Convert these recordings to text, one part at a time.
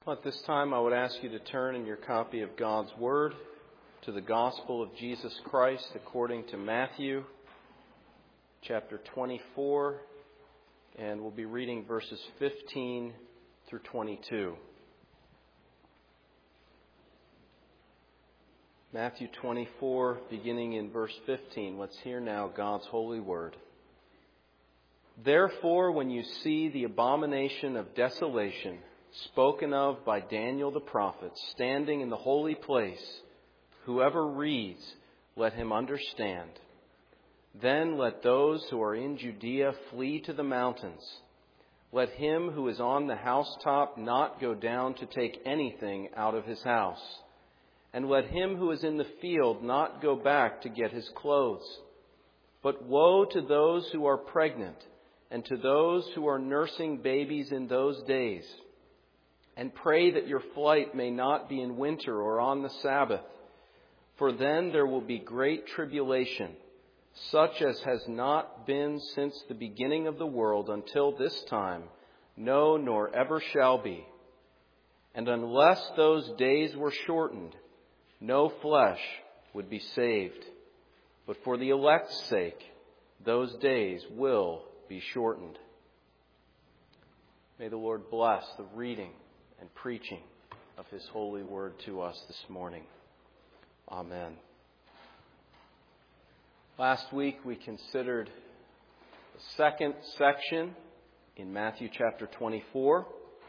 Well, at this time, I would ask you to turn in your copy of God's Word to the Gospel of Jesus Christ according to Matthew, chapter 24, and we'll be reading verses 15 through 22. Matthew 24, beginning in verse 15. Let's hear now God's holy word. Therefore, when you see the abomination of desolation spoken of by Daniel the prophet standing in the holy place, whoever reads, let him understand. Then let those who are in Judea flee to the mountains. Let him who is on the housetop not go down to take anything out of his house. And let him who is in the field not go back to get his clothes. But woe to those who are pregnant and to those who are nursing babies in those days. And pray that your flight may not be in winter or on the Sabbath. For then there will be great tribulation, such as has not been since the beginning of the world until this time, no, nor ever shall be. And unless those days were shortened, no flesh would be saved. But for the elect's sake, those days will be shortened. May the Lord bless the reading and preaching of His holy word to us this morning. Amen. Last week we considered the second section in Matthew chapter 24.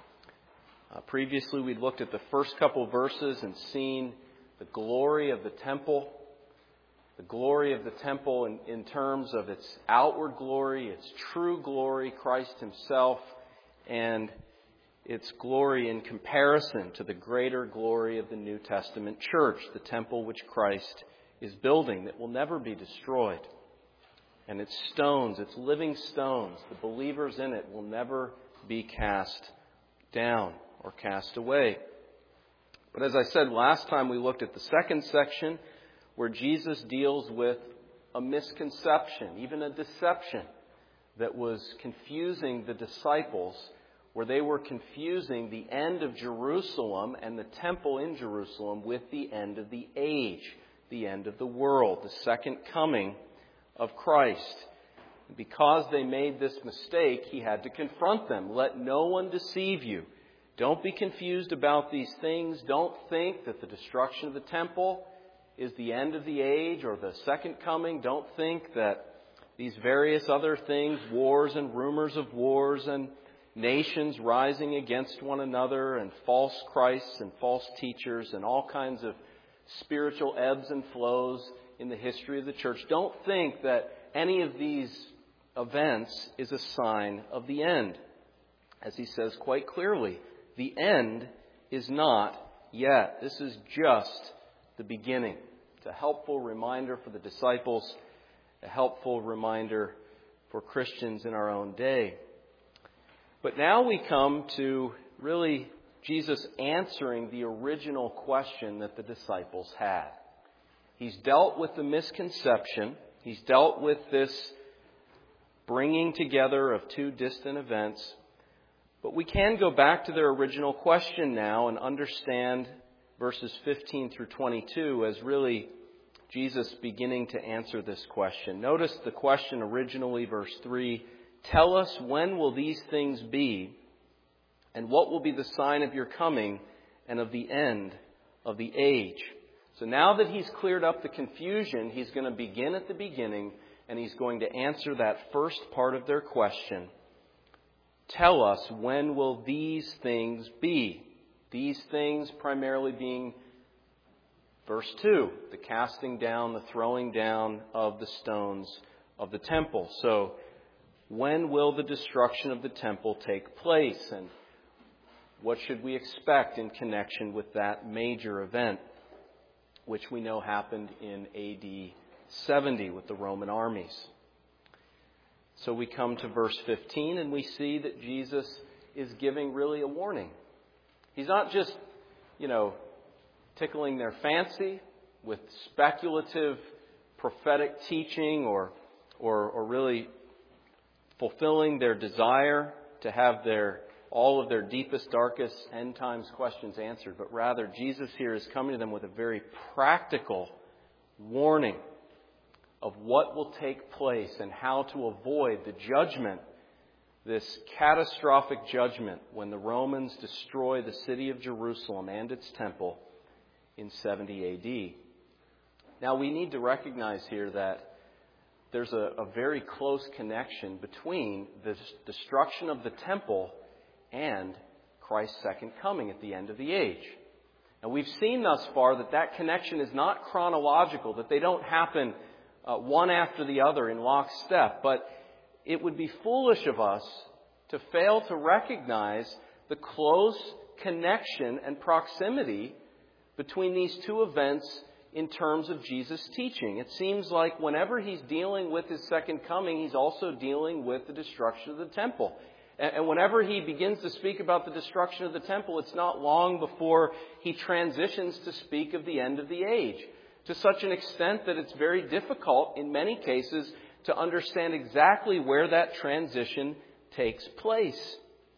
Previously we'd looked at the first couple verses and seen the glory of the temple. The glory of the temple in terms of its outward glory, its true glory, Christ Himself, and its glory in comparison to the greater glory of the New Testament church, the temple which Christ is building that will never be destroyed. And its stones, its living stones, the believers in it will never be cast down or cast away. But as I said last time, we looked at the second section where Jesus deals with a misconception, even a deception that was confusing the disciples, where they were confusing the end of Jerusalem and the temple in Jerusalem with the end of the age, the end of the world, the second coming of Christ. Because they made this mistake, He had to confront them. Let no one deceive you. Don't be confused about these things. Don't think that the destruction of the temple is the end of the age or the second coming. Don't think that these various other things, wars and rumors of wars and nations rising against one another and false Christs and false teachers and all kinds of spiritual ebbs and flows in the history of the church. Don't think that any of these events is a sign of the end. As He says quite clearly, the end is not yet. This is just the beginning. It's a helpful reminder for the disciples, a helpful reminder for Christians in our own day. But now we come to really Jesus answering the original question that the disciples had. He's dealt with the misconception. He's dealt with this bringing together of two distant events. But we can go back to their original question now and understand verses 15 through 22 as really Jesus beginning to answer this question. Notice the question originally, verse 3, tell us when will these things be, and what will be the sign of your coming and of the end of the age? So now that He's cleared up the confusion, He's going to begin at the beginning, and He's going to answer that first part of their question. Tell us, when will these things be? These things primarily being, verse 2, the casting down, the throwing down of the stones of the temple. So, when will the destruction of the temple take place? And what should we expect in connection with that major event, which we know happened in AD 70 with the Roman armies? So we come to verse 15 and we see that Jesus is giving really a warning. He's not just, tickling their fancy with speculative prophetic teaching or really fulfilling their desire to have all of their deepest, darkest end times questions answered, but rather Jesus here is coming to them with a very practical warning of what will take place and how to avoid the judgment, this catastrophic judgment when the Romans destroy the city of Jerusalem and its temple in 70 A.D. Now, we need to recognize here that there's a very close connection between the destruction of the temple and Christ's second coming at the end of the age. And we've seen thus far that connection is not chronological, that they don't happen one after the other in lockstep. But it would be foolish of us to fail to recognize the close connection and proximity between these two events in terms of Jesus' teaching. It seems like whenever he's dealing with his second coming, he's also dealing with the destruction of the temple. And whenever he begins to speak about the destruction of the temple, it's not long before he transitions to speak of the end of the age, to such an extent that it's very difficult in many cases to understand exactly where that transition takes place.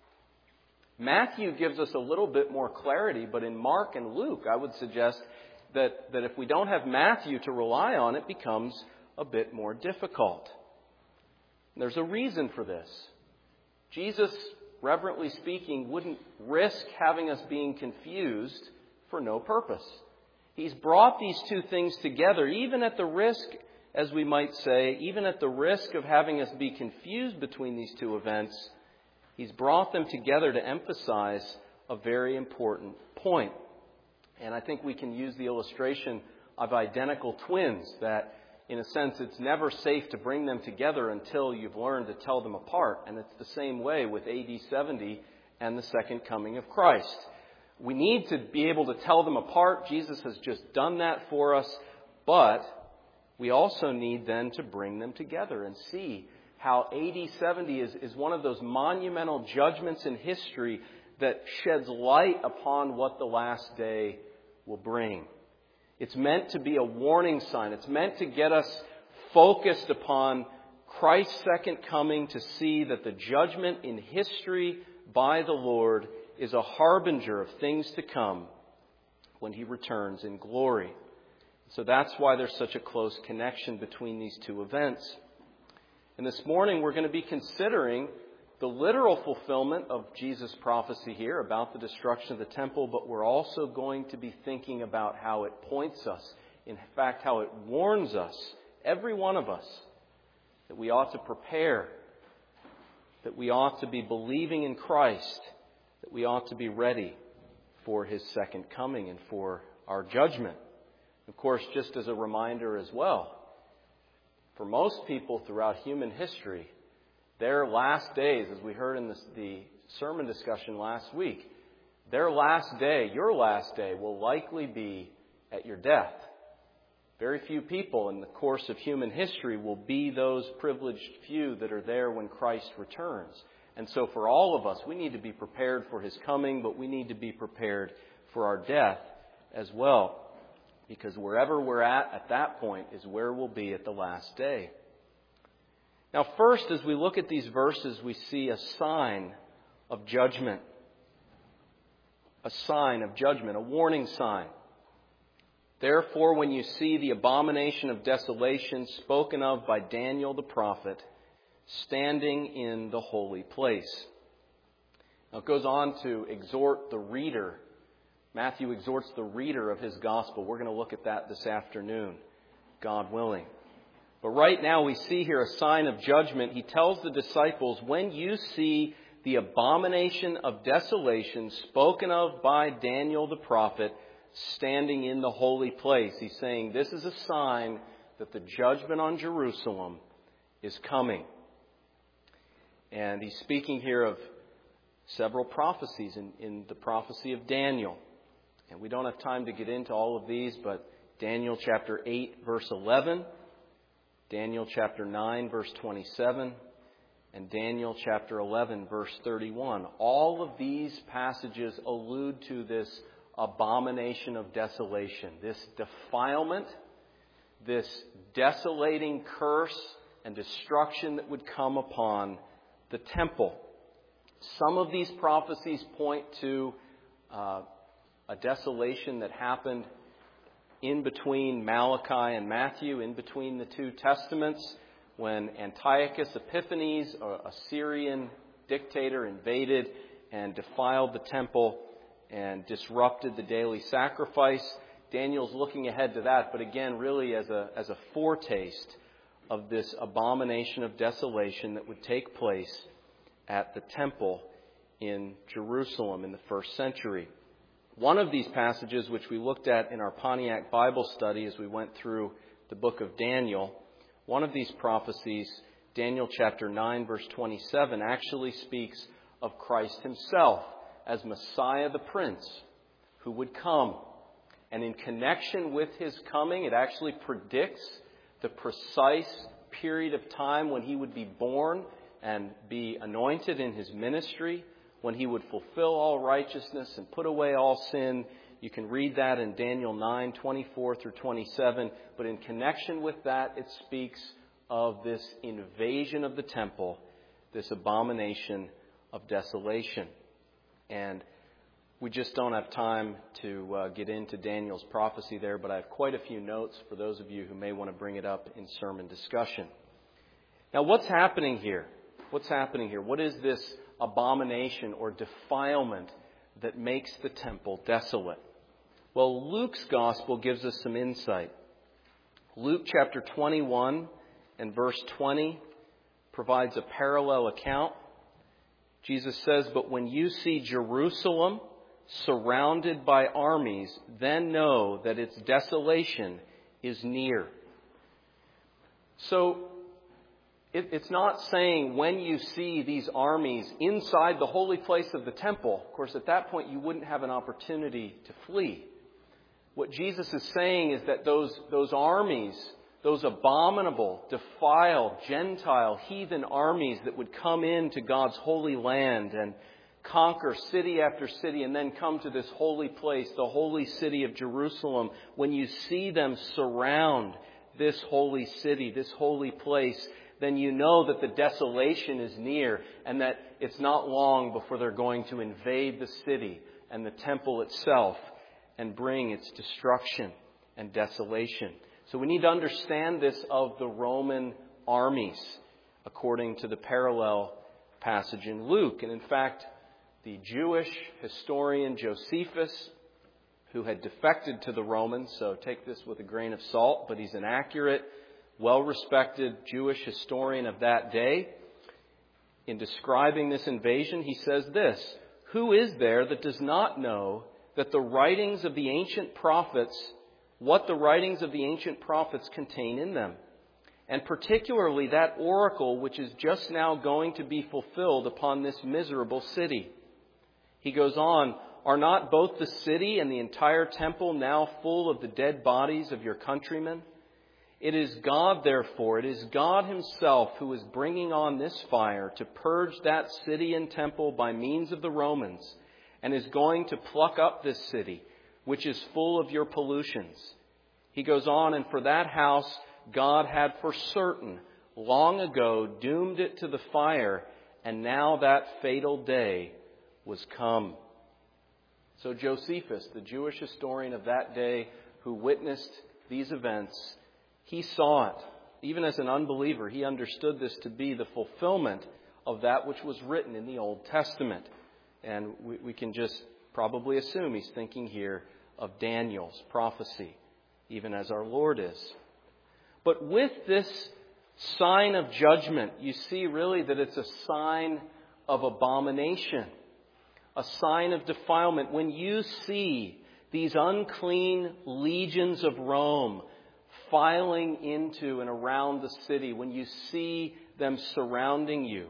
Matthew gives us a little bit more clarity, but in Mark and Luke, I would suggest that if we don't have Matthew to rely on, it becomes a bit more difficult. There's a reason for this. Jesus, reverently speaking, wouldn't risk having us being confused for no purpose. He's brought these two things together, even at the risk, as we might say, even at the risk of having us be confused between these two events. He's brought them together to emphasize a very important point. And I think we can use the illustration of identical twins, that in a sense it's never safe to bring them together until you've learned to tell them apart. And it's the same way with AD 70 and the second coming of Christ. We need to be able to tell them apart. Jesus has just done that for us. But we also need then to bring them together and see how AD 70 is one of those monumental judgments in history that sheds light upon what the last day will bring. It's meant to be a warning sign. It's meant to get us focused upon Christ's second coming, to see that the judgment in history by the Lord is a harbinger of things to come when He returns in glory. So that's why there's such a close connection between these two events. And this morning we're going to be considering the literal fulfillment of Jesus' prophecy here about the destruction of the temple, but we're also going to be thinking about how it points us, in fact, how it warns us, every one of us, that we ought to prepare, that we ought to be believing in Christ, that we ought to be ready for His second coming and for our judgment. Of course, just as a reminder as well, for most people throughout human history, their last days, as we heard in the sermon discussion last week, their last day, your last day, will likely be at your death. Very few people in the course of human history will be those privileged few that are there when Christ returns. And so for all of us, we need to be prepared for His coming, but we need to be prepared for our death as well. Because wherever we're at that point is where we'll be at the last day. Now, first, as we look at these verses, we see a sign of judgment. A sign of judgment, a warning sign. Therefore, when you see the abomination of desolation spoken of by Daniel the prophet, standing in the holy place. Now, it goes on to exhort the reader. Matthew exhorts the reader of his gospel. We're going to look at that this afternoon, God willing. But right now we see here a sign of judgment. He tells the disciples, when you see the abomination of desolation spoken of by Daniel the prophet standing in the holy place, he's saying this is a sign that the judgment on Jerusalem is coming. And he's speaking here of several prophecies in the prophecy of Daniel. And we don't have time to get into all of these, but Daniel chapter 8, verse 11, Daniel chapter 9, verse 27, and Daniel chapter 11, verse 31. All of these passages allude to this abomination of desolation, this defilement, this desolating curse and destruction that would come upon the temple. Some of these prophecies point to a desolation that happened in between Malachi and Matthew, in between the two testaments, when Antiochus Epiphanes, a Syrian dictator, invaded and defiled the temple and disrupted the daily sacrifice. Daniel's looking ahead to that, but again, really as a foretaste of this abomination of desolation that would take place at the temple in Jerusalem in the first century. One of these passages, which we looked at in our Pontiac Bible study as we went through the book of Daniel, one of these prophecies, Daniel chapter 9, verse 27, actually speaks of Christ himself as Messiah the Prince who would come. And in connection with his coming, it actually predicts the precise period of time when he would be born and be anointed in his ministry, when he would fulfill all righteousness and put away all sin. You can read that in Daniel 9, 24 through 27. But in connection with that, it speaks of this invasion of the temple, this abomination of desolation. And we just don't have time to get into Daniel's prophecy there, but I have quite a few notes for those of you who may want to bring it up in sermon discussion. Now, what's happening here? What's happening here? What is this abomination or defilement that makes the temple desolate? Well, Luke's gospel gives us some insight. Luke chapter 21 and verse 20 provides a parallel account. Jesus says, "But when you see Jerusalem surrounded by armies, then know that its desolation is near." So, it's not saying when you see these armies inside the holy place of the temple. Of course, at that point, you wouldn't have an opportunity to flee. What Jesus is saying is that those armies, those abominable, defiled, Gentile, heathen armies that would come into God's holy land and conquer city after city and then come to this holy place, the holy city of Jerusalem, when you see them surround this holy city, this holy place, then you know that the desolation is near and that it's not long before they're going to invade the city and the temple itself and bring its destruction and desolation. So we need to understand this of the Roman armies according to the parallel passage in Luke. And in fact, the Jewish historian Josephus, who had defected to the Romans, so take this with a grain of salt, but he's an accurate, well-respected Jewish historian of that day. In describing this invasion, he says this: "Who is there that does not know that the writings of the ancient prophets, what the writings of the ancient prophets contain in them? And particularly that oracle which is just now going to be fulfilled upon this miserable city." He goes on, "Are not both the city and the entire temple now full of the dead bodies of your countrymen? It is God, therefore, it is God himself who is bringing on this fire to purge that city and temple by means of the Romans, and is going to pluck up this city, which is full of your pollutions." He goes on, "And for that house God had for certain long ago doomed it to the fire, and now that fatal day was come." So Josephus, the Jewish historian of that day who witnessed these events, he saw it. Even as an unbeliever, he understood this to be the fulfillment of that which was written in the Old Testament. And we can just probably assume he's thinking here of Daniel's prophecy, even as our Lord is. But with this sign of judgment, you see really that it's a sign of abomination, a sign of defilement. When you see these unclean legions of Rome filing into and around the city, when you see them surrounding you,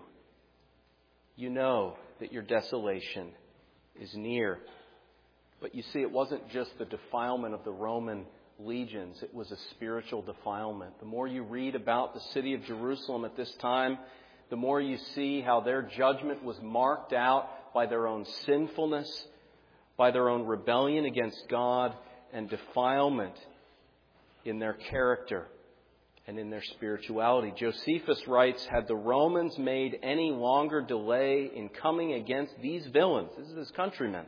you know that your desolation is near. But you see, it wasn't just the defilement of the Roman legions. It was a spiritual defilement. The more you read about the city of Jerusalem at this time, the more you see how their judgment was marked out by their own sinfulness, by their own rebellion against God, and defilement in their character. and in their spirituality. Josephus writes, had the Romans made any longer delay in coming against these villains, this is his countrymen,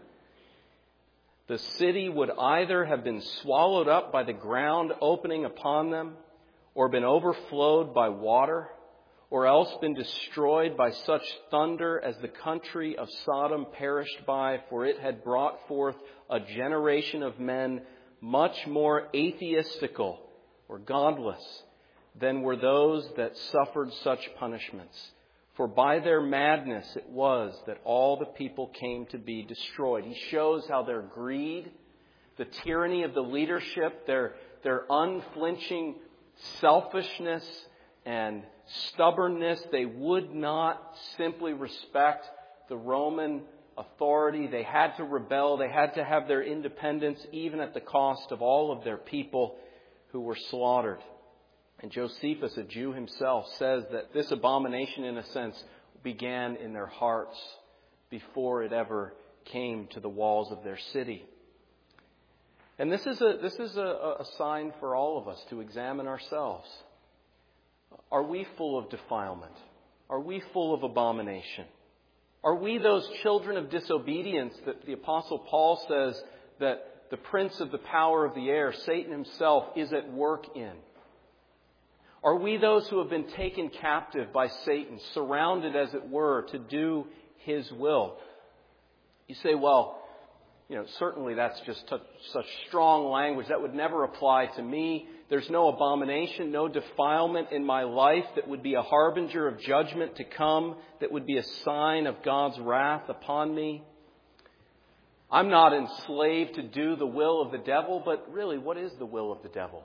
the city would either have been swallowed up by the ground opening upon them, or been overflowed by water, or else been destroyed by such thunder as the country of Sodom perished by, for it had brought forth a generation of men much more atheistical or godless than were those that suffered such punishments. For by their madness it was that all the people came to be destroyed. He shows how their greed, the tyranny of the leadership, their unflinching selfishness and stubbornness, they would not simply respect the Roman authority. They had to rebel. They had to have their independence, even at the cost of all of their people who were slaughtered. And Josephus, a Jew himself, says that this abomination, in a sense, began in their hearts before it ever came to the walls of their city. And this is a sign for all of us to examine ourselves. Are we full of defilement? Are we full of abomination? Are we those children of disobedience that the Apostle Paul says that the prince of the power of the air, Satan himself, is at work in? Are we those who have been taken captive by Satan, surrounded, as it were, to do his will? You say, well, certainly that's just such strong language. That would never apply to me. There's no abomination, no defilement in my life that would be a harbinger of judgment to come, that would be a sign of God's wrath upon me. I'm not enslaved to do the will of the devil, but really, what is the will of the devil?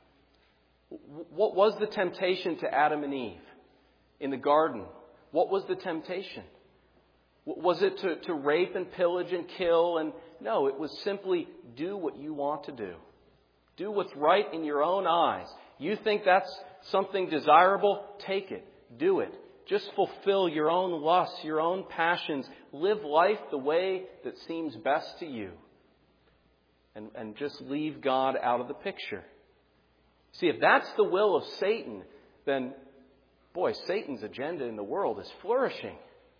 What was the temptation to Adam and Eve in the garden? What was the temptation? Was it to rape and pillage and kill? And no, it was simply do what you want to do. Do what's right in your own eyes. You think that's something desirable? Take it. Do it. Just fulfill your own lusts, your own passions. Live life the way that seems best to you. And just leave God out of the picture. See, if that's the will of Satan, then, boy, Satan's agenda in the world is flourishing.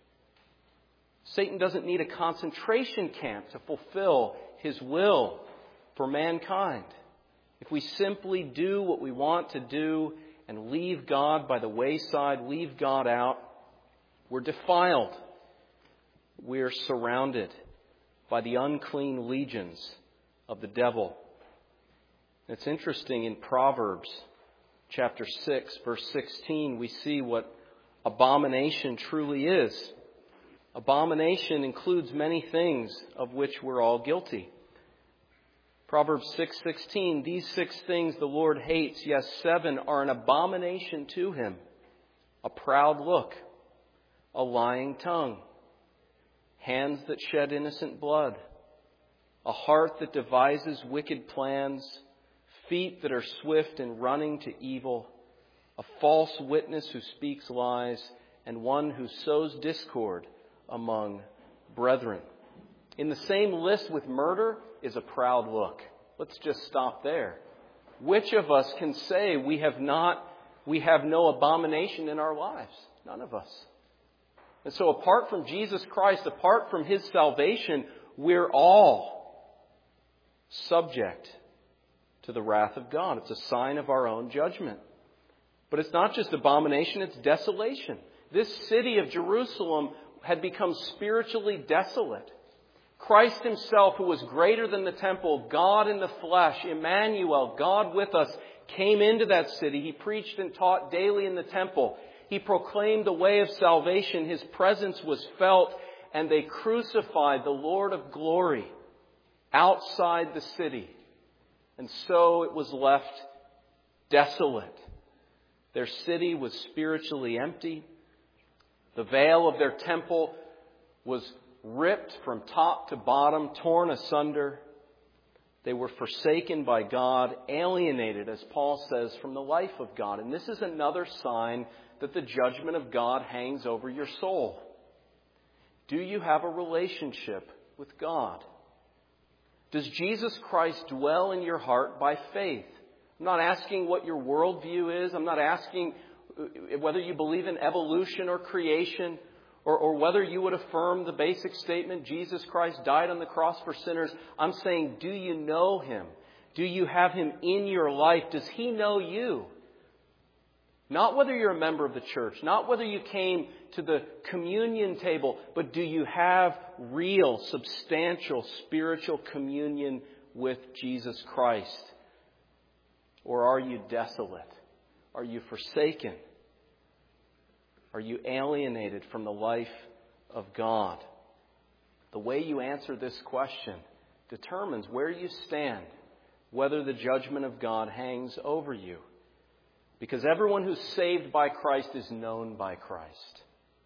Satan doesn't need a concentration camp to fulfill his will for mankind. If we simply do what we want to do and leave God by the wayside, leave God out, we're defiled. We're surrounded by the unclean legions of the devil. It's interesting, in Proverbs chapter 6, verse 16, we see what abomination truly is. Abomination includes many things of which we're all guilty. Proverbs 6:16, these 6 things the Lord hates, yes, 7 are an abomination to him. A proud look, a lying tongue, hands that shed innocent blood, a heart that devises wicked plans, feet that are swift in running to evil, a false witness who speaks lies, and one who sows discord among brethren. In the same list with murder is a proud look. Let's just stop there. Which of us can say we have no abomination in our lives? None of us. And so apart from Jesus Christ, apart from his salvation, we're all subject to the wrath of God. It's a sign of our own judgment. But it's not just abomination, it's desolation. This city of Jerusalem had become spiritually desolate. Christ himself, who was greater than the temple, God in the flesh, Emmanuel, God with us, came into that city. He preached and taught daily in the temple. He proclaimed the way of salvation. His presence was felt, and they crucified the Lord of glory outside the city. And so it was left desolate. Their city was spiritually empty. The veil of their temple was ripped from top to bottom, torn asunder. They were forsaken by God, alienated, as Paul says, from the life of God. And this is another sign that the judgment of God hangs over your soul. Do you have a relationship with God? Does Jesus Christ dwell in your heart by faith? I'm not asking what your worldview is. I'm not asking whether you believe in evolution or creation, or whether you would affirm the basic statement, Jesus Christ died on the cross for sinners. I'm saying, do you know Him? Do you have Him in your life? Does He know you? Not whether you're a member of the church, not whether you came to the communion table, but do you have real, substantial, spiritual communion with Jesus Christ? Or are you desolate? Are you forsaken? Are you alienated from the life of God? The way you answer this question determines where you stand, whether the judgment of God hangs over you. Because everyone who's saved by Christ is known by Christ.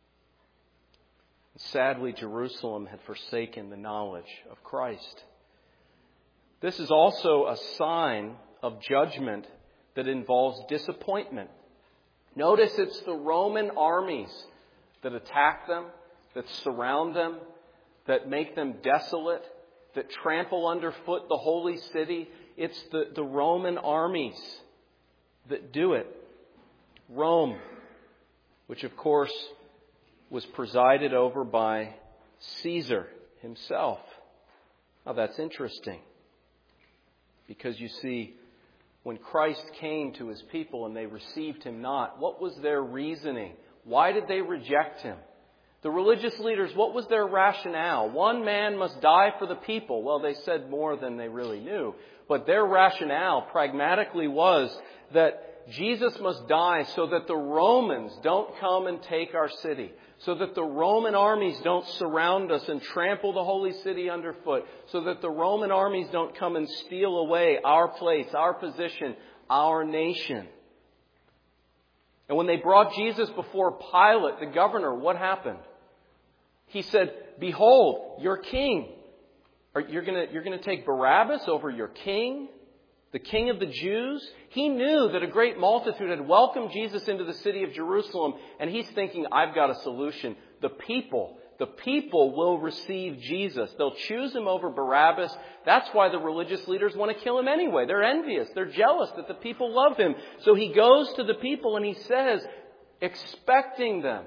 Sadly, Jerusalem had forsaken the knowledge of Christ. This is also a sign of judgment that involves disappointment. Notice it's the Roman armies that attack them, that surround them, that make them desolate, that trample underfoot the holy city. It's the Roman armies that do it. Rome, which of course was presided over by Caesar himself. Now that's interesting, because you see, when Christ came to His people and they received Him not, what was their reasoning? Why did they reject Him? The religious leaders, what was their rationale? One man must die for the people. Well, they said more than they really knew. But their rationale pragmatically was that Jesus must die so that the Romans don't come and take our city, so that the Roman armies don't surround us and trample the holy city underfoot, so that the Roman armies don't come and steal away our place, our position, our nation. And when they brought Jesus before Pilate, the governor, what happened? He said, "Behold, your king." You're going to take Barabbas over your king? The King of the Jews? He knew that a great multitude had welcomed Jesus into the city of Jerusalem, and he's thinking, I've got a solution. The people will receive Jesus. They'll choose Him over Barabbas. That's why the religious leaders want to kill Him anyway. They're envious. They're jealous that the people love Him. So He goes to the people and He says, expecting them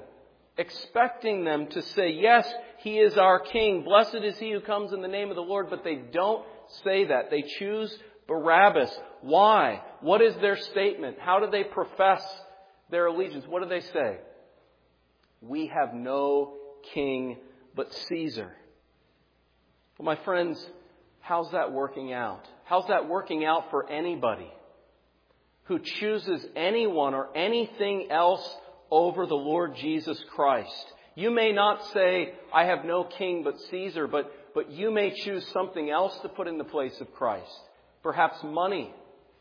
to say, yes, He is our King. Blessed is He who comes in the name of the Lord. But they don't say that. They choose Barabbas. Why? What is their statement? How do they profess their allegiance? What do they say? We have no king but Caesar. Well, my friends, how's that working out? How's that working out for anybody who chooses anyone or anything else over the Lord Jesus Christ? You may not say, I have no king but Caesar, but you may choose something else to put in the place of Christ. Perhaps money,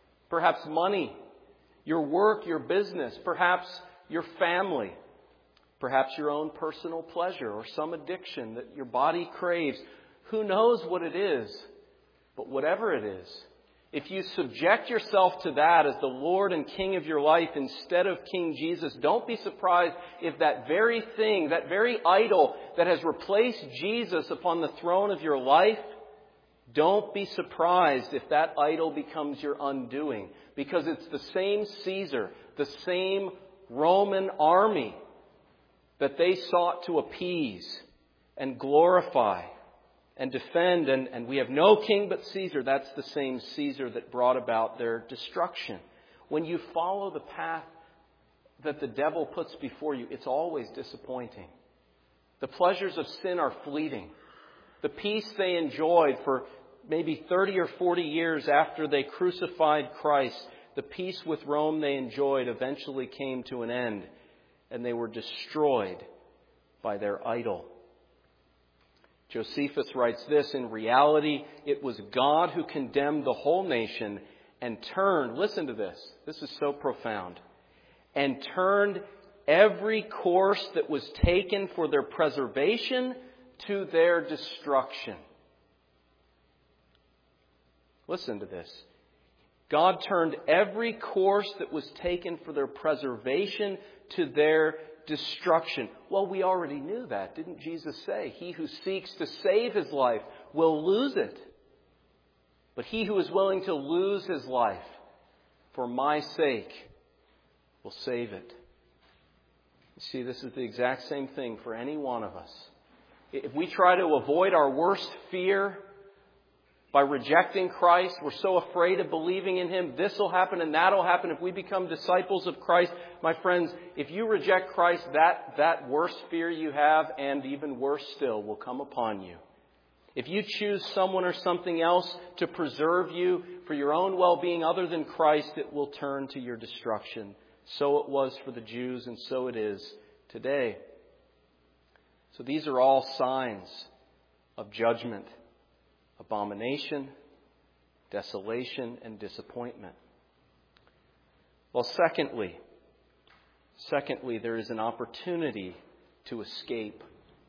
your work, your business, perhaps your family, perhaps your own personal pleasure or some addiction that your body craves. Who knows what it is? But whatever it is, if you subject yourself to that as the Lord and King of your life instead of King Jesus, don't be surprised if that very thing, that very idol that has replaced Jesus upon the throne of your life, don't be surprised if that idol becomes your undoing, because it's the same Caesar, the same Roman army that they sought to appease and glorify and defend. And we have no king but Caesar. That's the same Caesar that brought about their destruction. When you follow the path that the devil puts before you, it's always disappointing. The pleasures of sin are fleeting. The peace they enjoyed for maybe 30 or 40 years after they crucified Christ, the peace with Rome they enjoyed eventually came to an end, and they were destroyed by their idol. Josephus writes this, in reality, it was God who condemned the whole nation and turned, listen to this is so profound, and turned every course that was taken for their preservation to their destruction. Listen to this. God turned every course that was taken for their preservation to their destruction. Well, we already knew that. Didn't Jesus say, he who seeks to save his life will lose it. But he who is willing to lose his life for my sake, will save it. You see, this is the exact same thing for any one of us. If we try to avoid our worst fear by rejecting Christ, we're so afraid of believing in Him, this will happen and that will happen. If we become disciples of Christ, my friends, if you reject Christ, that worst fear you have, and even worse still, will come upon you. If you choose someone or something else to preserve you for your own well-being other than Christ, it will turn to your destruction. So it was for the Jews, and so it is today. So these are all signs of judgment, abomination, desolation, and disappointment. Well, secondly, there is an opportunity to escape.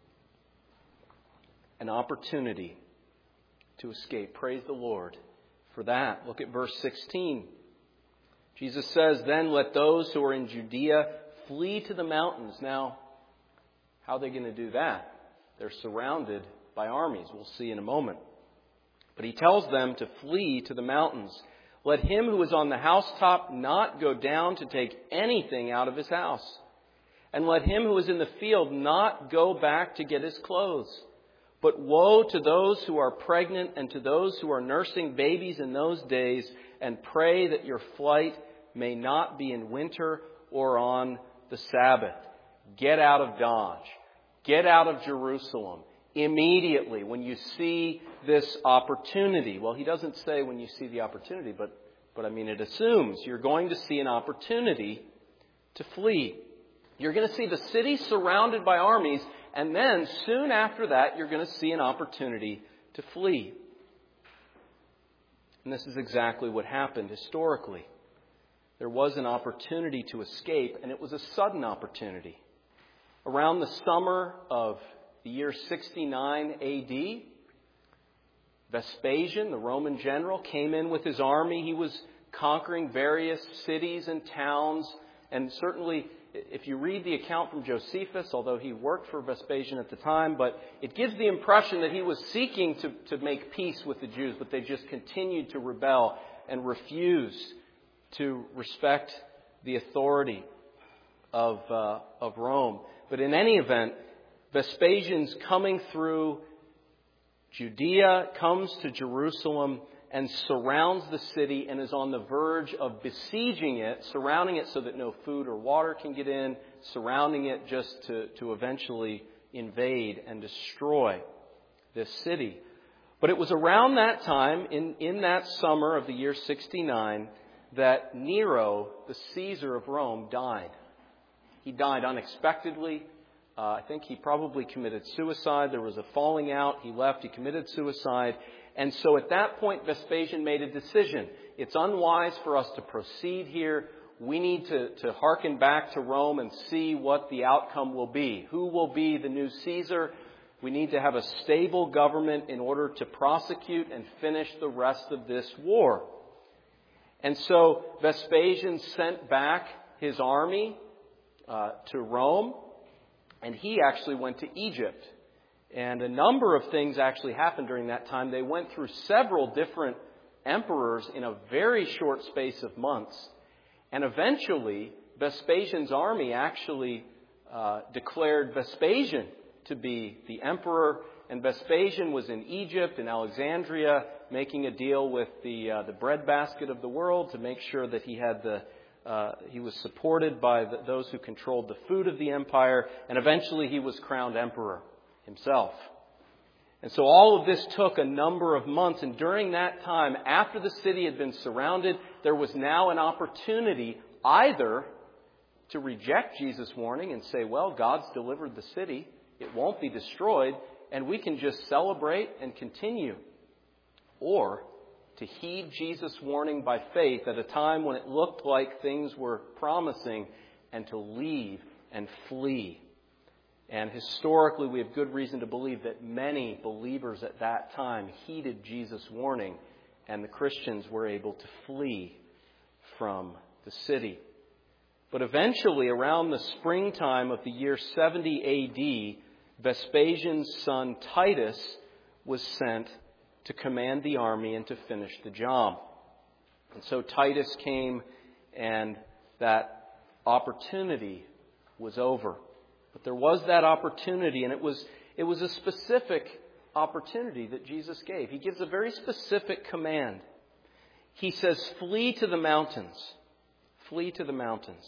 An opportunity to escape. Praise the Lord for that. Look at verse 16. Jesus says, "Then let those who are in Judea flee to the mountains." Now, how are they going to do that? They're surrounded by armies. We'll see in a moment. But He tells them to flee to the mountains. "Let him who is on the housetop not go down to take anything out of his house. And let him who is in the field not go back to get his clothes. But woe to those who are pregnant and to those who are nursing babies in those days, and pray that your flight may not be in winter or on the Sabbath." Get out of Dodge. Get out of Jerusalem immediately when you see this opportunity. Well, He doesn't say when you see the opportunity, but I mean it assumes you're going to see an opportunity to flee. You're going to see the city surrounded by armies, and then soon after that, you're going to see an opportunity to flee. And this is exactly what happened historically. There was an opportunity to escape, and it was a sudden opportunity. Around the summer of the year 69 A.D., Vespasian, the Roman general, came in with his army. He was conquering various cities and towns, and certainly if you read the account from Josephus, although he worked for Vespasian at the time, but it gives the impression that he was seeking to make peace with the Jews, but they just continued to rebel and refused to respect the authority of Rome. But in any event, Vespasian's coming through Judea, comes to Jerusalem, and surrounds the city and is on the verge of besieging it, surrounding it so that no food or water can get in, surrounding it just to eventually invade and destroy this city. But it was around that time, in that summer of the year 69, that Nero, the Caesar of Rome, died. He died unexpectedly. I think he probably committed suicide. There was a falling out. He left. He committed suicide. And so at that point, Vespasian made a decision. It's unwise for us to proceed here. We need to hearken back to Rome and see what the outcome will be. Who will be the new Caesar? We need to have a stable government in order to prosecute and finish the rest of this war. And so Vespasian sent back his army to Rome, and he actually went to Egypt. And a number of things actually happened during that time. They went through several different emperors in a very short space of months. And eventually, Vespasian's army actually declared Vespasian to be the emperor. And Vespasian was in Egypt, in Alexandria, making a deal with the breadbasket of the world to make sure that he was supported by those who controlled the food of the empire. And eventually he was crowned emperor himself. And so all of this took a number of months. And during that time, after the city had been surrounded, there was now an opportunity either to reject Jesus' warning and say, well, God's delivered the city. It won't be destroyed. And we can just celebrate and continue. Or to heed Jesus' warning by faith at a time when it looked like things were promising, and to leave and flee. And historically, we have good reason to believe that many believers at that time heeded Jesus' warning, and the Christians were able to flee from the city. But eventually, around the springtime of the year 70 A.D., Vespasian's son Titus was sent to command the army and to finish the job. And so Titus came and that opportunity was over. But there was that opportunity, and it was a specific opportunity that Jesus gave. He gives a very specific command. He says, flee to the mountains. Flee to the mountains.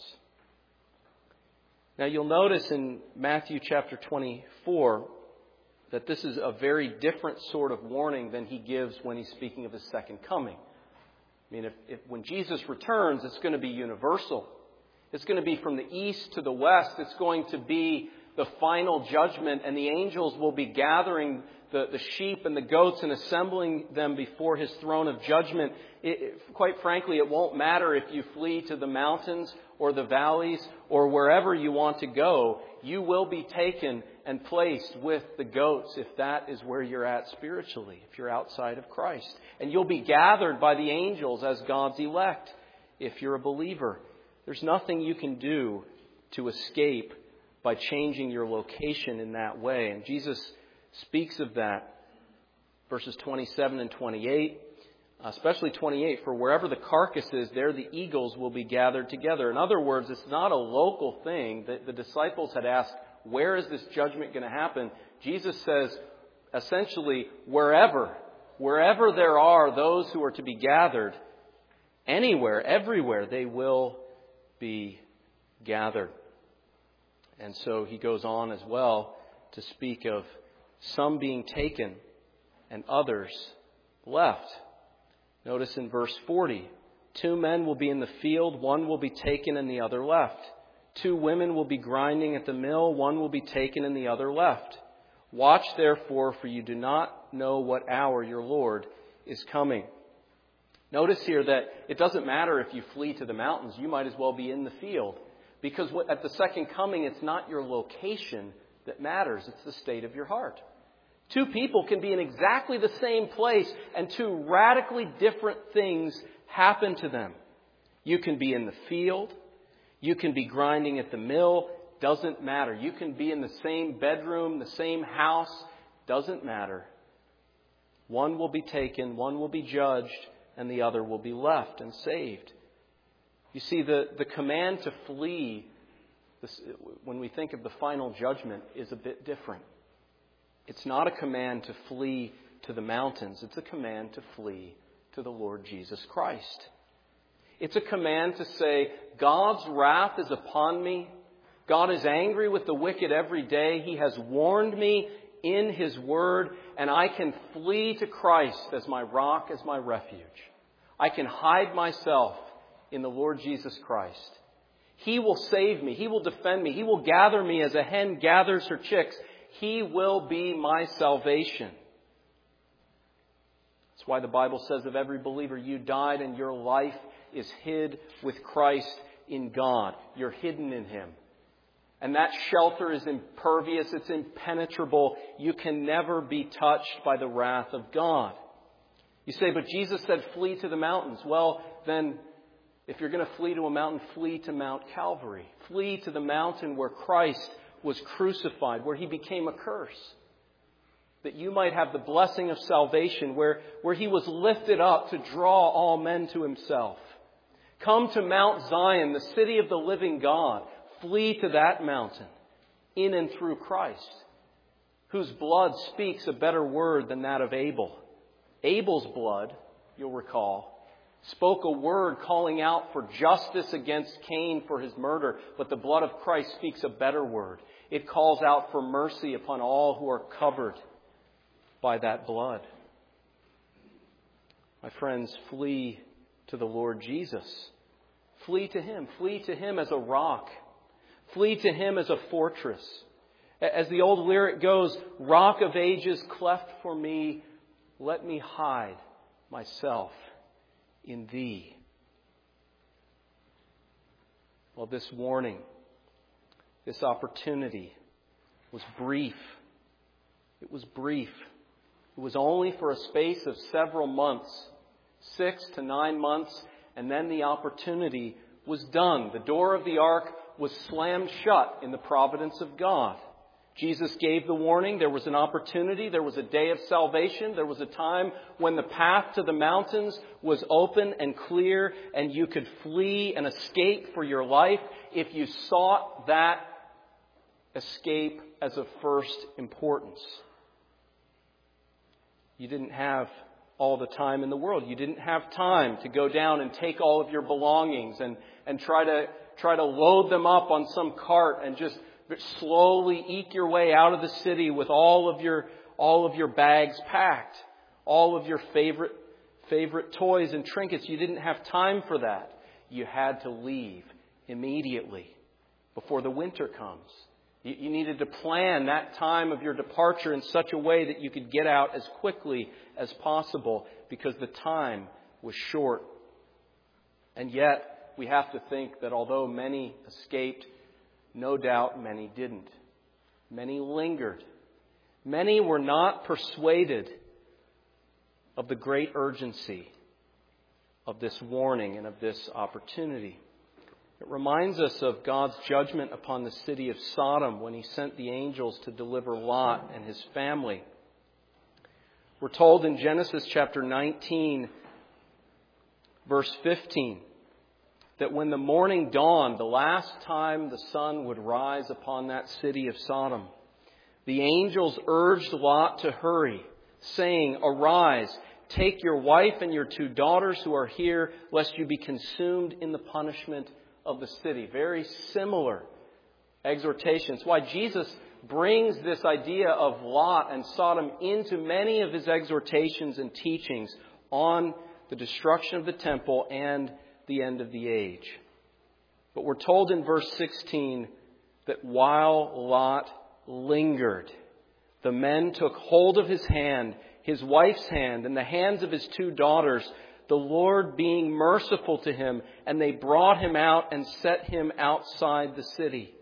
Now you'll notice in Matthew chapter 24 that this is a very different sort of warning than he gives when he's speaking of his second coming. I mean, if when Jesus returns, it's going to be universal. It's going to be from the east to the west. It's going to be the final judgment, and the angels will be gathering the sheep and the goats and assembling them before his throne of judgment. Quite frankly, it won't matter if you flee to the mountains or the valleys or wherever you want to go. You will be taken and placed with the goats if that is where you're at spiritually, if you're outside of Christ. And you'll be gathered by the angels as God's elect if you're a believer. There's nothing you can do to escape by changing your location in that way. And Jesus speaks of that. Verses 27 and 28, especially 28, for wherever the carcass is, there the eagles will be gathered together. In other words, it's not a local thing. The disciples had asked, where is this judgment going to happen? Jesus says, essentially, wherever there are those who are to be gathered, anywhere, everywhere, they will be gathered. And so he goes on as well to speak of some being taken and others left. Notice in verse 40, 2 men will be in the field, one will be taken and the other left. 2 women will be grinding at the mill, one will be taken and the other left. Watch therefore, for you do not know what hour your Lord is coming. Notice here that it doesn't matter if you flee to the mountains, you might as well be in the field. Because at the second coming, it's not your location that matters, it's the state of your heart. 2 people can be in exactly the same place and 2 radically different things happen to them. You can be in the field. You can be grinding at the mill. Doesn't matter. You can be in the same bedroom, the same house. Doesn't matter. One will be taken, one will be judged, and the other will be left and saved. You see, the command to flee, when we think of the final judgment, is a bit different. It's not a command to flee to the mountains. It's a command to flee to the Lord Jesus Christ. It's a command to say, God's wrath is upon me. God is angry with the wicked every day. He has warned me in His Word, and I can flee to Christ as my rock, as my refuge. I can hide myself in the Lord Jesus Christ. He will save me. He will defend me. He will gather me as a hen gathers her chicks. He will be my salvation. That's why the Bible says of every believer, you died and your life is hid with Christ in God. You're hidden in Him. And that shelter is impervious. It's impenetrable. You can never be touched by the wrath of God. You say, but Jesus said flee to the mountains. Well, then, if you're going to flee to a mountain, flee to Mount Calvary. Flee to the mountain where Christ was crucified, where He became a curse. That you might have the blessing of salvation, where He was lifted up to draw all men to Himself. Come to Mount Zion, the city of the living God. Flee to that mountain, in and through Christ, whose blood speaks a better word than that of Abel. Abel's blood, you'll recall, spoke a word calling out for justice against Cain for his murder, but the blood of Christ speaks a better word. It calls out for mercy upon all who are covered by that blood. My friends, flee to the Lord Jesus. Flee to Him. Flee to Him as a rock. Flee to Him as a fortress. As the old lyric goes, Rock of ages cleft for me, let me hide myself in Thee. Well, this warning, this opportunity was brief. It was brief. It was only for a space of several months, 6 to 9 months, and then the opportunity was done. The door of the ark was slammed shut in the providence of God. Jesus gave the warning. There was an opportunity. There was a day of salvation. There was a time when the path to the mountains was open and clear, and you could flee and escape for your life if you sought that escape as of first importance. You didn't have all the time in the world. You didn't have time to go down and take all of your belongings and try to load them up on some cart and just slowly eke your way out of the city with all of your bags packed, all of your favorite toys and trinkets. You didn't have time for that. You had to leave immediately before the winter comes. You needed to plan that time of your departure in such a way that you could get out as quickly as possible because the time was short. And yet, we have to think that although many escaped, no doubt many didn't. Many lingered. Many were not persuaded of the great urgency of this warning and of this opportunity. It reminds us of God's judgment upon the city of Sodom when He sent the angels to deliver Lot and his family. We're told in Genesis chapter 19, verse 15, that when the morning dawned, the last time the sun would rise upon that city of Sodom, the angels urged Lot to hurry, saying, "Arise, take your wife and your 2 daughters who are here, lest you be consumed in the punishment of the city." Very similar exhortations. Why Jesus brings this idea of Lot and Sodom into many of His exhortations and teachings on the destruction of the temple and the end of the age. But we're told in verse 16 that while Lot lingered, the men took hold of his hand, his wife's hand, and the hands of his 2 daughters, the Lord being merciful to him, and they brought him out and set him outside the city.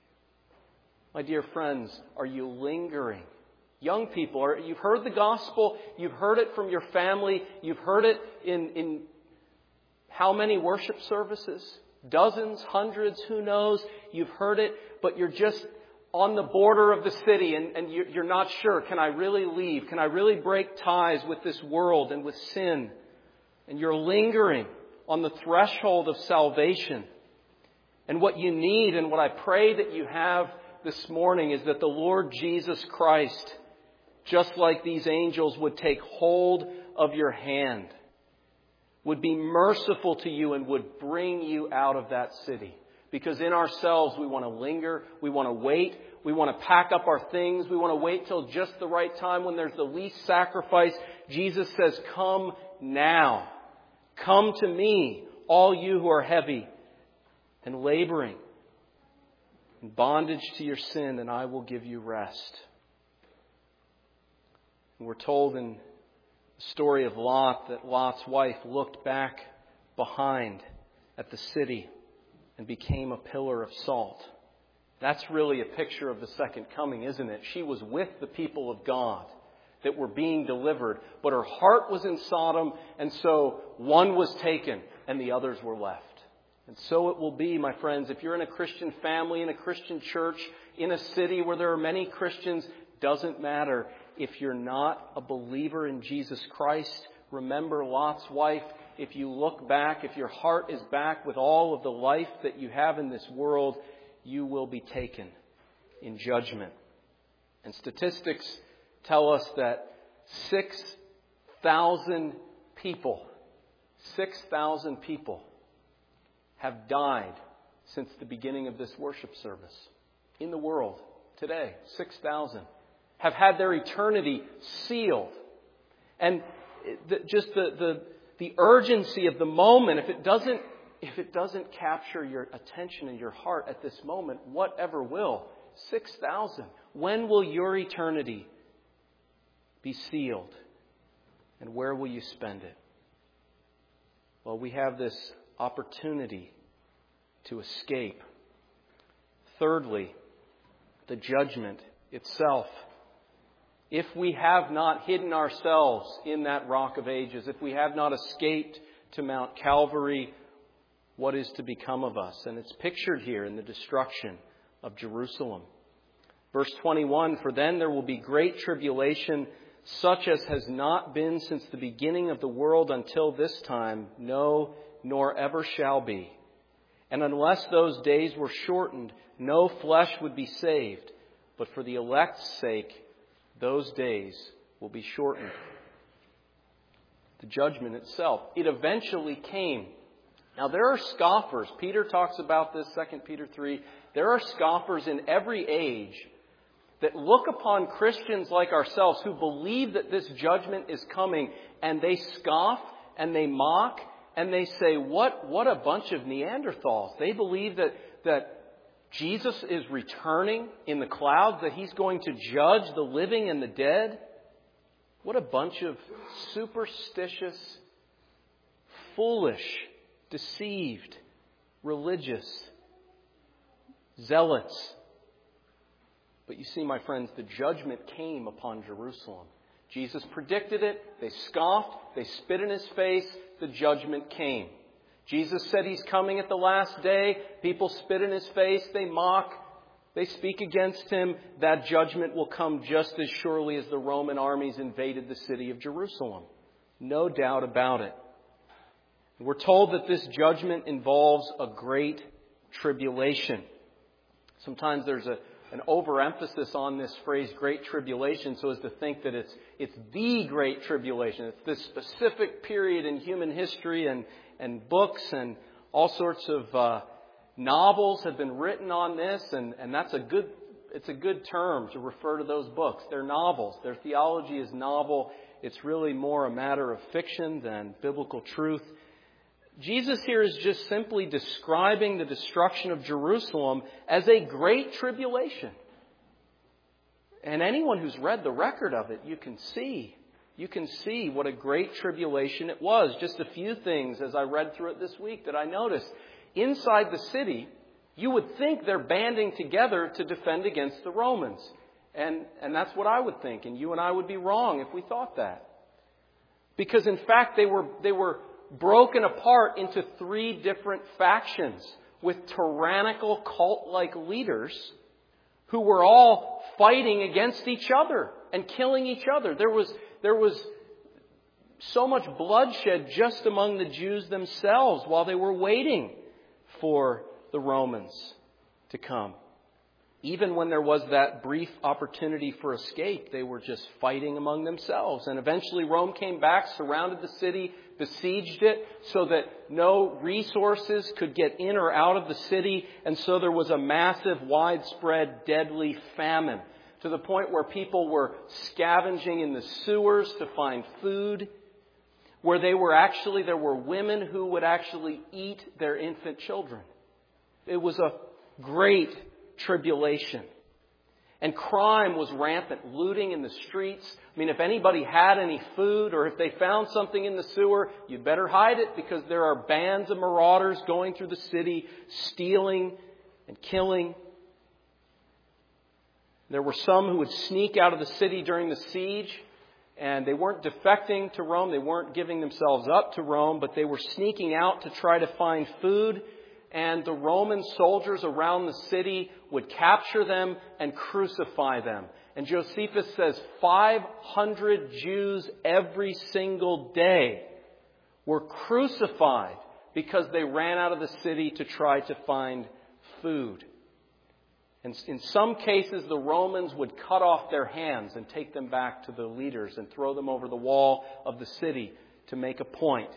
My dear friends, are you lingering? Young people, you've heard the gospel, you've heard it from your family, you've heard it in how many worship services? Dozens, hundreds, who knows? You've heard it, but you're just on the border of the city and you're not sure. Can I really leave? Can I really break ties with this world and with sin? And you're lingering on the threshold of salvation. And what you need and what I pray that you have this morning is that the Lord Jesus Christ, just like these angels, would take hold of your hand, would be merciful to you and would bring you out of that city. Because in ourselves we want to linger, we want to wait, we want to pack up our things, we want to wait till just the right time when there's the least sacrifice. Jesus says, "Come now. Come to me, all you who are heavy and laboring in bondage to your sin, and I will give you rest." And we're told in the story of Lot that Lot's wife looked back behind at the city and became a pillar of salt. That's really a picture of the second coming, isn't it? She was with the people of God that were being delivered, but her heart was in Sodom, and so one was taken and the others were left. And so it will be, my friends, if you're in a Christian family, in a Christian church, in a city where there are many Christians, doesn't matter. If you're not a believer in Jesus Christ, remember Lot's wife. If you look back, if your heart is back with all of the life that you have in this world, you will be taken in judgment. And statistics tell us that 6,000 people have died since the beginning of this worship service in the world today. 6,000 have had their eternity sealed. And the urgency of the moment, if it doesn't capture your attention and your heart at this moment, whatever will. 6,000. When will your eternity be sealed? And where will you spend it? Well, we have this opportunity to escape. Thirdly, the judgment itself. If we have not hidden ourselves in that rock of ages, if we have not escaped to Mount Calvary, what is to become of us? And it's pictured here in the destruction of Jerusalem. Verse 21, "For then there will be great tribulation, such as has not been since the beginning of the world until this time, no, nor ever shall be. And unless those days were shortened, no flesh would be saved. But for the elect's sake, those days will be shortened." The judgment itself, it eventually came. Now there are scoffers. Peter talks about this, 2 Peter 3. There are scoffers in every age that look upon Christians like ourselves who believe that this judgment is coming, and they scoff and they mock and they say, what a bunch of Neanderthals. They believe that Jesus is returning in the clouds, that He's going to judge the living and the dead. What a bunch of superstitious, foolish, deceived, religious zealots. But you see, my friends, the judgment came upon Jerusalem. Jesus predicted it. They scoffed. They spit in His face. The judgment came. Jesus said He's coming at the last day. People spit in His face. They mock. They speak against Him. That judgment will come just as surely as the Roman armies invaded the city of Jerusalem. No doubt about it. We're told that this judgment involves a great tribulation. Sometimes there's an overemphasis on this phrase, great tribulation, so as to think that it's the great tribulation. It's this specific period in human history, and books and all sorts of novels have been written on this, and it's a good term to refer to those books. They're novels. Their theology is novel. It's really more a matter of fiction than biblical truth. Jesus here is just simply describing the destruction of Jerusalem as a great tribulation. And anyone who's read the record of it, you can see what a great tribulation it was. Just a few things as I read through it this week that I noticed. Inside the city, you would think they're banding together to defend against the Romans. And that's what I would think. And you and I would be wrong if we thought that. Because in fact, they were broken apart into 3 different factions with tyrannical cult-like leaders who were all fighting against each other and killing each other. There was so much bloodshed just among the Jews themselves while they were waiting for the Romans to come. Even when there was that brief opportunity for escape, they were just fighting among themselves. And eventually Rome came back, surrounded the city, besieged it so that no resources could get in or out of the city. And so there was a massive, widespread, deadly famine to the point where people were scavenging in the sewers to find food, where there were women who would actually eat their infant children. It was a great tribulation. And crime was rampant, looting in the streets. I mean, if anybody had any food or if they found something in the sewer, you'd better hide it because there are bands of marauders going through the city, stealing and killing. There were some who would sneak out of the city during the siege, and they weren't defecting to Rome. They weren't giving themselves up to Rome, but they were sneaking out to try to find food. And the Roman soldiers around the city would capture them and crucify them. And Josephus says 500 Jews every single day were crucified because they ran out of the city to try to find food. And in some cases, the Romans would cut off their hands and take them back to the leaders and throw them over the wall of the city to make a point.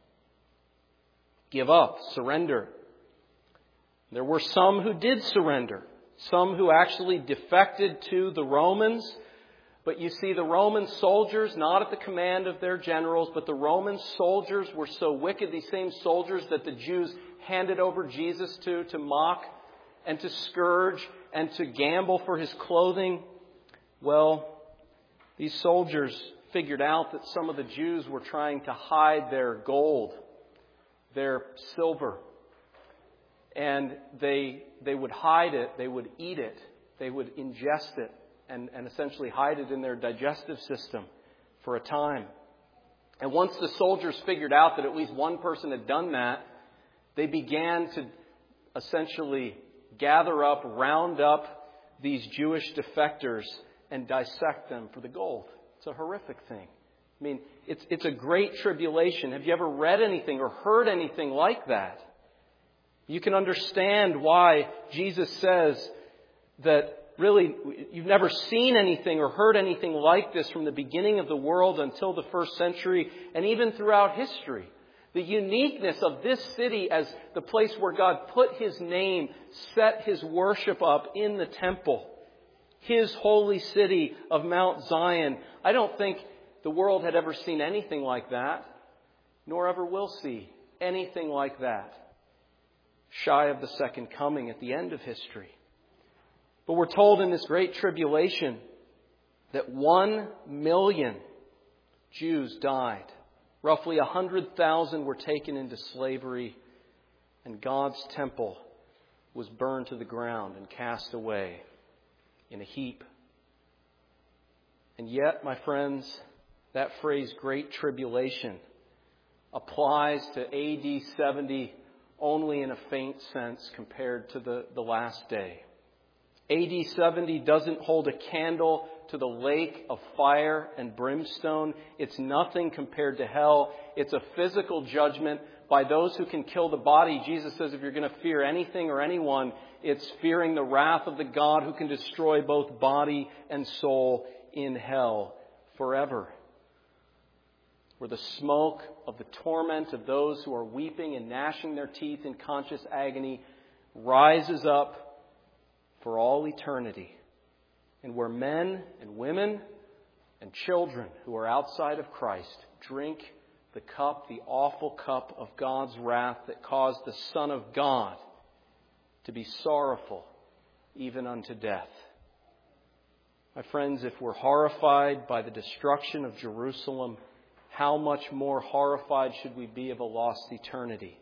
Give up, surrender. There were some who did surrender, some who actually defected to the Romans. But you see, the Roman soldiers, not at the command of their generals, but the Roman soldiers were so wicked, these same soldiers that the Jews handed over Jesus to mock and to scourge and to gamble for his clothing. Well, these soldiers figured out that some of the Jews were trying to hide their gold, their silver. And they would hide it, they would eat it, they would ingest it, and essentially hide it in their digestive system for a time. And once the soldiers figured out that at least one person had done that, they began to essentially gather up, round up these Jewish defectors and dissect them for the gold. It's a horrific thing. I mean, it's a great tribulation. Have you ever read anything or heard anything like that? You can understand why Jesus says that really you've never seen anything or heard anything like this from the beginning of the world until the first century and even throughout history. The uniqueness of this city as the place where God put His name, set His worship up in the temple. His holy city of Mount Zion. I don't think the world had ever seen anything like that, nor ever will see anything like that, shy of the second coming at the end of history. But we're told in this great tribulation that 1 million Jews died. Roughly 100,000 were taken into slavery, and God's temple was burned to the ground and cast away in a heap. And yet, my friends, that phrase, great tribulation, applies to AD 70 only in a faint sense compared to the last day. AD 70 doesn't hold a candle to the lake of fire and brimstone. It's nothing compared to hell. It's a physical judgment by those who can kill the body. Jesus says if you're going to fear anything or anyone, it's fearing the wrath of the God who can destroy both body and soul in hell forever. Where the smoke of the torment of those who are weeping and gnashing their teeth in conscious agony rises up for all eternity. And where men and women and children who are outside of Christ drink the cup, the awful cup of God's wrath that caused the Son of God to be sorrowful even unto death. My friends, if we're horrified by the destruction of Jerusalem, how much more horrified should we be of a lost eternity?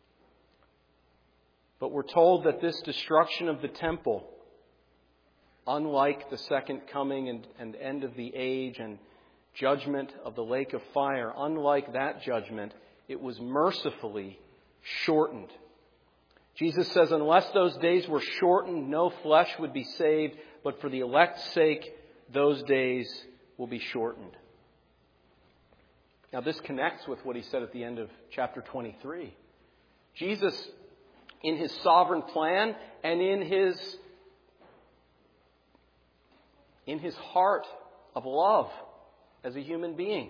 But we're told that this destruction of the temple, unlike the second coming and end of the age and judgment of the lake of fire, unlike that judgment, it was mercifully shortened. Jesus says, unless those days were shortened, no flesh would be saved, but for the elect's sake, those days will be shortened. Now, this connects with what he said at the end of chapter 23. Jesus, in His sovereign plan and in His heart of love as a human being,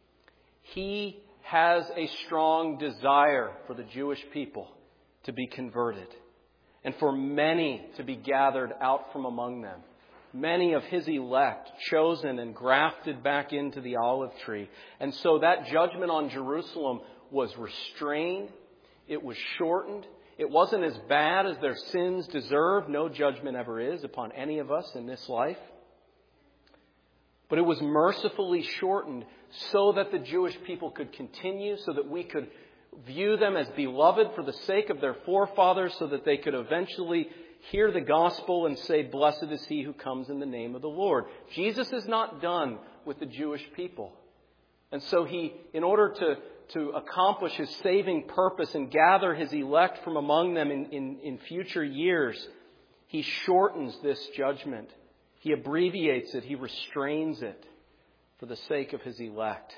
He has a strong desire for the Jewish people to be converted and for many to be gathered out from among them. Many of His elect chosen and grafted back into the olive tree. And so that judgment on Jerusalem was restrained. It was shortened. It wasn't as bad as their sins deserved. No judgment ever is upon any of us in this life. But it was mercifully shortened so that the Jewish people could continue, so that we could view them as beloved for the sake of their forefathers, so that they could eventually hear the gospel and say, blessed is he who comes in the name of the Lord. Jesus is not done with the Jewish people. And so He, in order to accomplish His saving purpose and gather His elect from among them in future years, He shortens this judgment. He abbreviates it. He restrains it for the sake of His elect.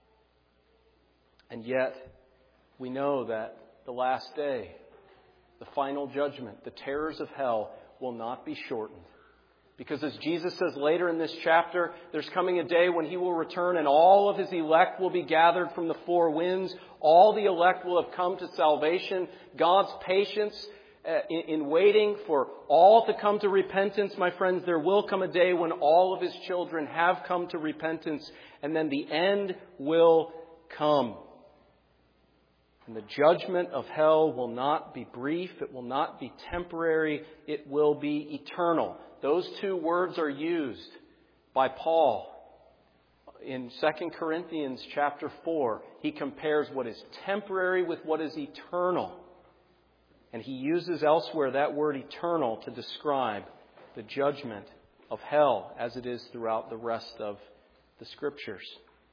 And yet, we know that the last day, the final judgment, the terrors of hell will not be shortened. Because as Jesus says later in this chapter, there's coming a day when He will return and all of His elect will be gathered from the four winds. All the elect will have come to salvation. God's patience in waiting for all to come to repentance, my friends, there will come a day when all of His children have come to repentance, and then the end will come. And the judgment of hell will not be brief, it will not be temporary, it will be eternal. Those two words are used by Paul in 2 Corinthians chapter 4. He compares what is temporary with what is eternal. And he uses elsewhere that word eternal to describe the judgment of hell as it is throughout the rest of the Scriptures.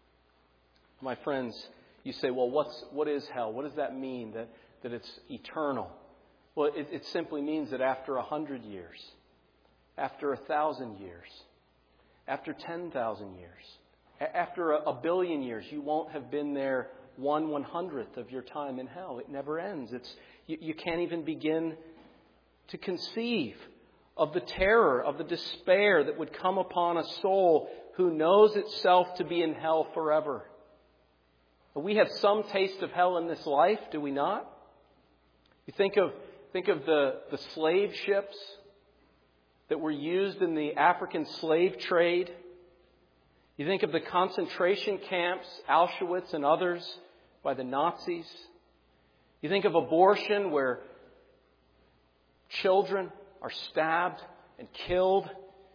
My friends, you say, well, what is hell? What does that mean, that it's eternal? Well, it simply means that after 100 years, after 1,000 years, after 10,000 years, after a billion years, you won't have been there 1/100th of your time in hell. It never ends. You can't even begin to conceive of the terror, of the despair that would come upon a soul who knows itself to be in hell forever. We have some taste of hell in this life, do we not? You think of the slave ships that were used in the African slave trade. You think of the concentration camps, Auschwitz and others, by the Nazis. You think of abortion, where children are stabbed and killed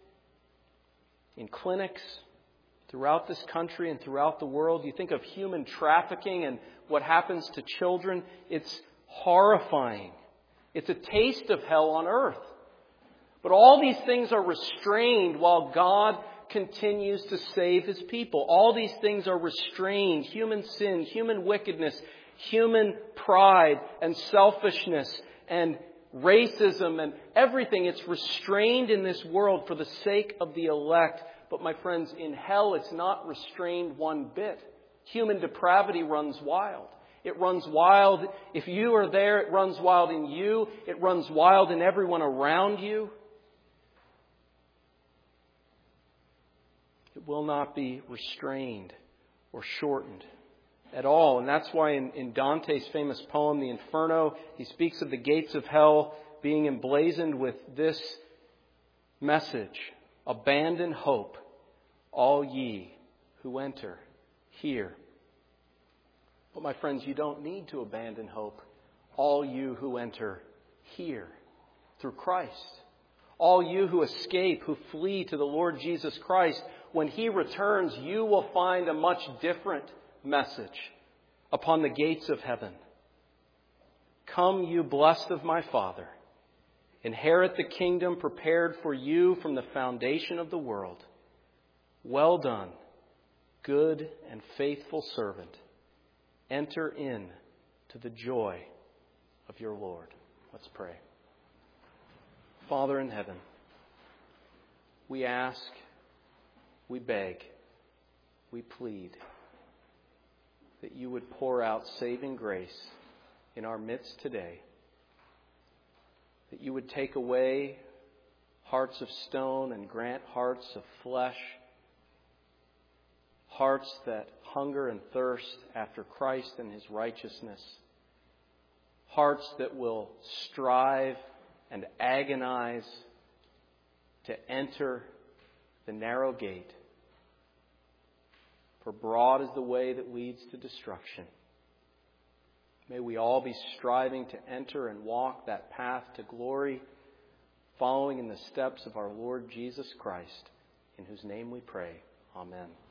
in clinics throughout this country and throughout the world. You think of human trafficking and what happens to children. It's horrifying. It's a taste of hell on earth. But all these things are restrained while God continues to save His people. All these things are restrained. Human sin, human wickedness, human pride and selfishness and racism and everything. It's restrained in this world for the sake of the elect. But my friends, in hell it's not restrained one bit. Human depravity runs wild. It runs wild. If you are there, it runs wild in you. It runs wild in everyone around you. It will not be restrained or shortened at all. And that's why in Dante's famous poem, The Inferno, he speaks of the gates of hell being emblazoned with this message: abandon hope, all ye who enter here. But my friends, you don't need to abandon hope, all you who enter here through Christ. All you who escape, who flee to the Lord Jesus Christ, when He returns, you will find a much different message upon the gates of heaven. Come, you blessed of my Father, inherit the kingdom prepared for you from the foundation of the world. Well done, good and faithful servant. Enter in to the joy of your Lord. Let's pray. Father in heaven, we ask, we beg, we plead that you would pour out saving grace in our midst today. That you would take away hearts of stone and grant hearts of flesh. Hearts that hunger and thirst after Christ and His righteousness. Hearts that will strive and agonize to enter the narrow gate. For broad is the way that leads to destruction. May we all be striving to enter and walk that path to glory, following in the steps of our Lord Jesus Christ, in whose name we pray. Amen.